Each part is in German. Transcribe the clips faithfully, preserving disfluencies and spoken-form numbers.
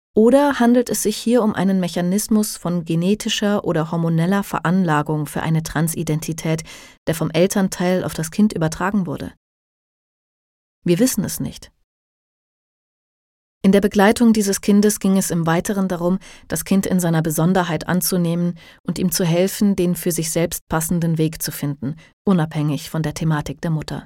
Oder handelt es sich hier um einen Mechanismus von genetischer oder hormoneller Veranlagung für eine Transidentität, der vom Elternteil auf das Kind übertragen wurde? Wir wissen es nicht. In der Begleitung dieses Kindes ging es im Weiteren darum, das Kind in seiner Besonderheit anzunehmen und ihm zu helfen, den für sich selbst passenden Weg zu finden, unabhängig von der Thematik der Mutter.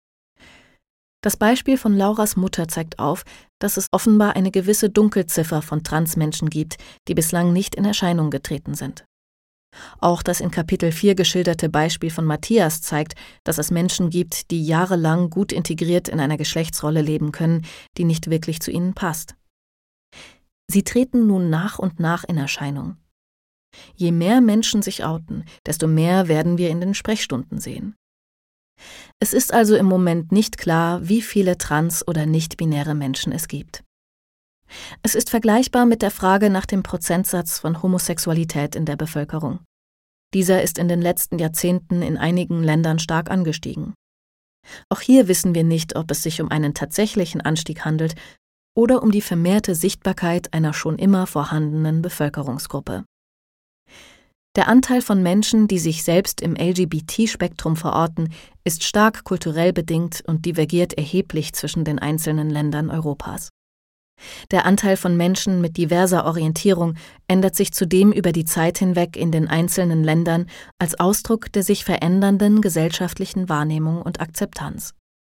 Das Beispiel von Lauras Mutter zeigt auf, dass es offenbar eine gewisse Dunkelziffer von Transmenschen gibt, die bislang nicht in Erscheinung getreten sind. Auch das in Kapitel vier geschilderte Beispiel von Matthias zeigt, dass es Menschen gibt, die jahrelang gut integriert in einer Geschlechtsrolle leben können, die nicht wirklich zu ihnen passt. Sie treten nun nach und nach in Erscheinung. Je mehr Menschen sich outen, desto mehr werden wir in den Sprechstunden sehen. Es ist also im Moment nicht klar, wie viele trans- oder nicht-binäre Menschen es gibt. Es ist vergleichbar mit der Frage nach dem Prozentsatz von Homosexualität in der Bevölkerung. Dieser ist in den letzten Jahrzehnten in einigen Ländern stark angestiegen. Auch hier wissen wir nicht, ob es sich um einen tatsächlichen Anstieg handelt oder um die vermehrte Sichtbarkeit einer schon immer vorhandenen Bevölkerungsgruppe. Der Anteil von Menschen, die sich selbst im L G B T-Spektrum verorten, ist stark kulturell bedingt und divergiert erheblich zwischen den einzelnen Ländern Europas. Der Anteil von Menschen mit diverser Orientierung ändert sich zudem über die Zeit hinweg in den einzelnen Ländern als Ausdruck der sich verändernden gesellschaftlichen Wahrnehmung und Akzeptanz.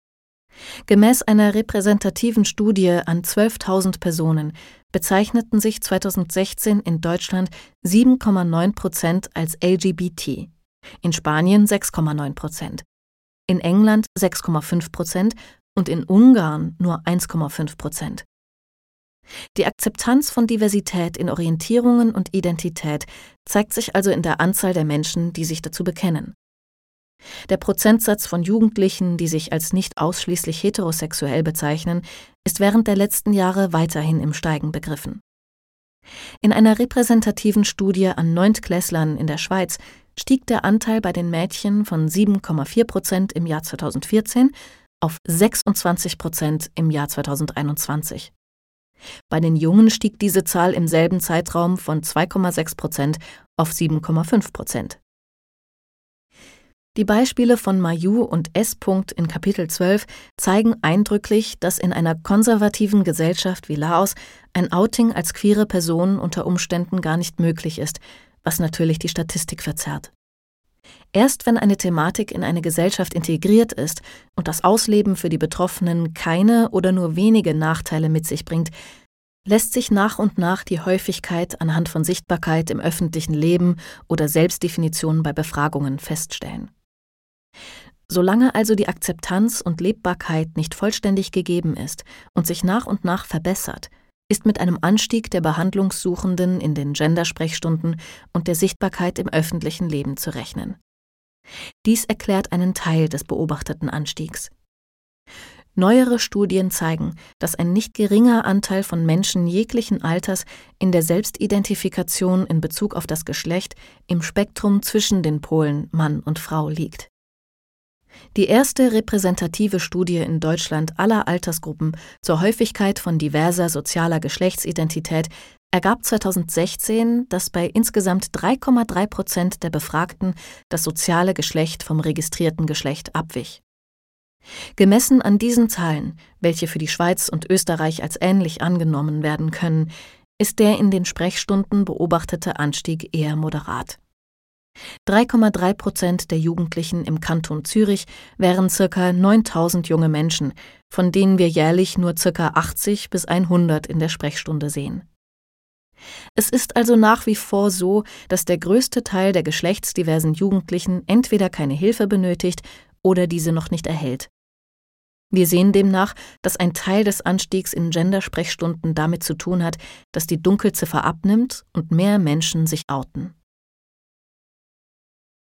Gemäß einer repräsentativen Studie an zwölftausend Personen bezeichneten sich zweitausendsechzehn in Deutschland sieben Komma neun Prozent als L G B T, in Spanien sechs Komma neun Prozent, in England sechs Komma fünf Prozent und in Ungarn nur eins Komma fünf Prozent. Die Akzeptanz von Diversität in Orientierungen und Identität zeigt sich also in der Anzahl der Menschen, die sich dazu bekennen. Der Prozentsatz von Jugendlichen, die sich als nicht ausschließlich heterosexuell bezeichnen, ist während der letzten Jahre weiterhin im Steigen begriffen. In einer repräsentativen Studie an Neuntklässlern in der Schweiz stieg der Anteil bei den Mädchen von sieben Komma vier Prozent im Jahr zweitausendvierzehn auf sechsundzwanzig Prozent im Jahr zweitausendeinundzwanzig. Bei den Jungen stieg diese Zahl im selben Zeitraum von zwei Komma sechs Prozent auf sieben Komma fünf Prozent. Die Beispiele von Mayu und S. in Kapitel zwölf zeigen eindrücklich, dass in einer konservativen Gesellschaft wie Laos ein Outing als queere Person unter Umständen gar nicht möglich ist, was natürlich die Statistik verzerrt. Erst wenn eine Thematik in eine Gesellschaft integriert ist und das Ausleben für die Betroffenen keine oder nur wenige Nachteile mit sich bringt, lässt sich nach und nach die Häufigkeit anhand von Sichtbarkeit im öffentlichen Leben oder Selbstdefinition bei Befragungen feststellen. Solange also die Akzeptanz und Lebbarkeit nicht vollständig gegeben ist und sich nach und nach verbessert, ist mit einem Anstieg der Behandlungssuchenden in den Gendersprechstunden und der Sichtbarkeit im öffentlichen Leben zu rechnen. Dies erklärt einen Teil des beobachteten Anstiegs. Neuere Studien zeigen, dass ein nicht geringer Anteil von Menschen jeglichen Alters in der Selbstidentifikation in Bezug auf das Geschlecht im Spektrum zwischen den Polen Mann und Frau liegt. Die erste repräsentative Studie in Deutschland aller Altersgruppen zur Häufigkeit von diverser sozialer Geschlechtsidentität ergab zweitausendsechzehn, dass bei insgesamt drei Komma drei Prozent der Befragten das soziale Geschlecht vom registrierten Geschlecht abwich. Gemessen an diesen Zahlen, welche für die Schweiz und Österreich als ähnlich angenommen werden können, ist der in den Sprechstunden beobachtete Anstieg eher moderat. drei Komma drei Prozent der Jugendlichen im Kanton Zürich wären ca. neuntausend junge Menschen, von denen wir jährlich nur ca. achtzig bis hundert in der Sprechstunde sehen. Es ist also nach wie vor so, dass der größte Teil der geschlechtsdiversen Jugendlichen entweder keine Hilfe benötigt oder diese noch nicht erhält. Wir sehen demnach, dass ein Teil des Anstiegs in Gendersprechstunden damit zu tun hat, dass die Dunkelziffer abnimmt und mehr Menschen sich outen.